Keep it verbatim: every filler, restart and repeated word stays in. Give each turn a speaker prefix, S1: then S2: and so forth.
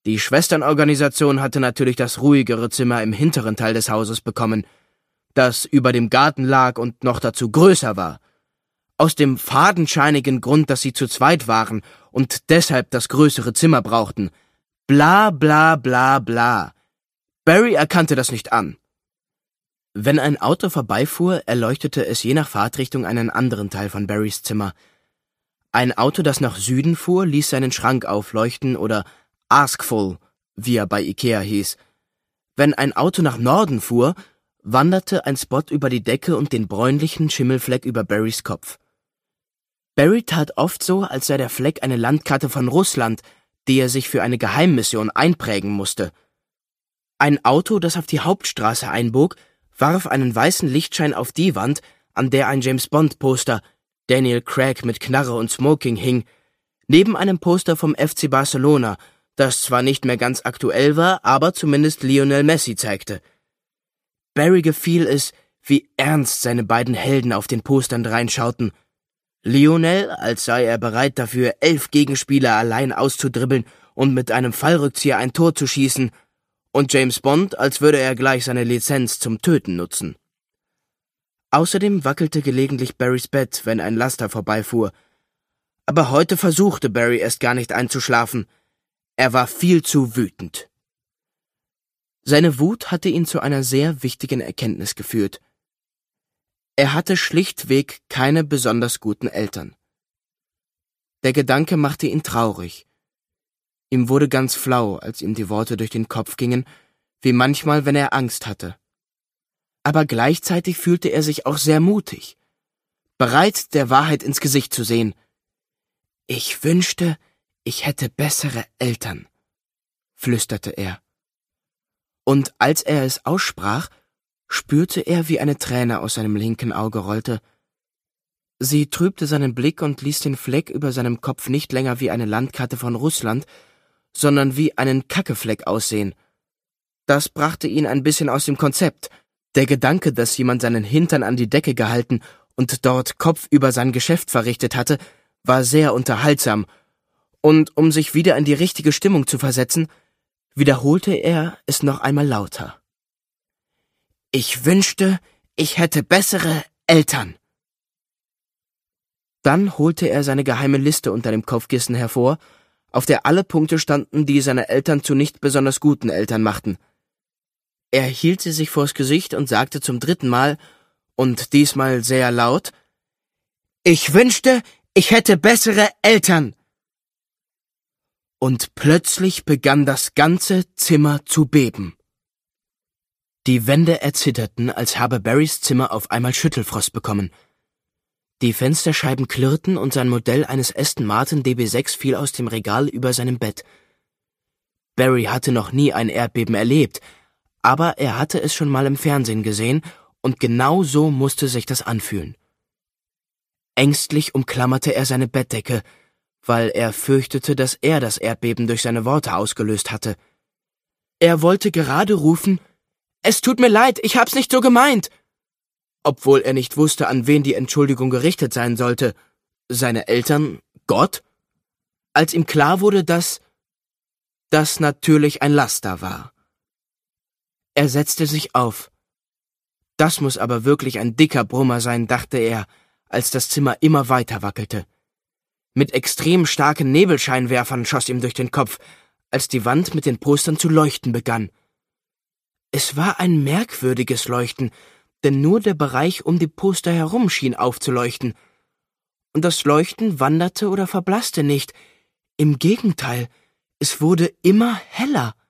S1: Die Schwesternorganisation hatte natürlich das ruhigere Zimmer im hinteren Teil des Hauses bekommen, das über dem Garten lag und noch dazu größer war. Aus dem fadenscheinigen Grund, dass sie zu zweit waren und deshalb das größere Zimmer brauchten. Bla bla bla bla. Barry erkannte das nicht an. Wenn ein Auto vorbeifuhr, erleuchtete es je nach Fahrtrichtung einen anderen Teil von Barrys Zimmer. Ein Auto, das nach Süden fuhr, ließ seinen Schrank aufleuchten oder Askful, wie er bei Ikea hieß. Wenn ein Auto nach Norden fuhr, wanderte ein Spot über die Decke und den bräunlichen Schimmelfleck über Barrys Kopf. Barry tat oft so, als sei der Fleck eine Landkarte von Russland, die er sich für eine Geheimmission einprägen musste. Ein Auto, das auf die Hauptstraße einbog, warf einen weißen Lichtschein auf die Wand, an der ein James-Bond-Poster, Daniel Craig mit Knarre und Smoking, hing, neben einem Poster vom F C Barcelona, das zwar nicht mehr ganz aktuell war, aber zumindest Lionel Messi zeigte. Barry gefiel es, wie ernst seine beiden Helden auf den Postern dreinschauten. Lionel, als sei er bereit dafür, elf Gegenspieler allein auszudribbeln und mit einem Fallrückzieher ein Tor zu schießen, und James Bond, als würde er gleich seine Lizenz zum Töten nutzen. Außerdem wackelte gelegentlich Barrys Bett, wenn ein Laster vorbeifuhr. Aber heute versuchte Barry erst gar nicht einzuschlafen. Er war viel zu wütend. Seine Wut hatte ihn zu einer sehr wichtigen Erkenntnis geführt. Er hatte schlichtweg keine besonders guten Eltern. Der Gedanke machte ihn traurig. Ihm wurde ganz flau, als ihm die Worte durch den Kopf gingen, wie manchmal, wenn er Angst hatte. Aber gleichzeitig fühlte er sich auch sehr mutig, bereit, der Wahrheit ins Gesicht zu sehen. »Ich wünschte, ich hätte bessere Eltern«, flüsterte er. Und als er es aussprach, spürte er, wie eine Träne aus seinem linken Auge rollte. Sie trübte seinen Blick und ließ den Fleck über seinem Kopf nicht länger wie eine Landkarte von Russland, sondern wie einen Kackefleck aussehen. Das brachte ihn ein bisschen aus dem Konzept. Der Gedanke, dass jemand seinen Hintern an die Decke gehalten und dort kopfüber sein Geschäft verrichtet hatte, war sehr unterhaltsam, und um sich wieder in die richtige Stimmung zu versetzen, wiederholte er es noch einmal lauter. »Ich wünschte, ich hätte bessere Eltern.« Dann holte er seine geheime Liste unter dem Kopfkissen hervor, auf der alle Punkte standen, die seine Eltern zu nicht besonders guten Eltern machten. Er hielt sie sich vors Gesicht und sagte zum dritten Mal, und diesmal sehr laut, »Ich wünschte, ich hätte bessere Eltern!« Und plötzlich begann das ganze Zimmer zu beben. Die Wände erzitterten, als habe Barrys Zimmer auf einmal Schüttelfrost bekommen. Die Fensterscheiben klirrten und sein Modell eines Aston Martin D B sechs fiel aus dem Regal über seinem Bett. Barry hatte noch nie ein Erdbeben erlebt, aber er hatte es schon mal im Fernsehen gesehen, und genau so musste sich das anfühlen. Ängstlich umklammerte er seine Bettdecke, weil er fürchtete, dass er das Erdbeben durch seine Worte ausgelöst hatte. Er wollte gerade rufen, »Es tut mir leid, ich hab's nicht so gemeint«, obwohl er nicht wusste, an wen die Entschuldigung gerichtet sein sollte. Seine Eltern? Gott? Als ihm klar wurde, dass das natürlich ein Laster war. Er setzte sich auf. Das muss aber wirklich ein dicker Brummer sein, dachte er, als das Zimmer immer weiter wackelte. Mit extrem starken Nebelscheinwerfern schoss ihm durch den Kopf, als die Wand mit den Postern zu leuchten begann. Es war ein merkwürdiges Leuchten, denn nur der Bereich um die Poster herum schien aufzuleuchten. Und das Leuchten wanderte oder verblasste nicht. Im Gegenteil, es wurde immer heller.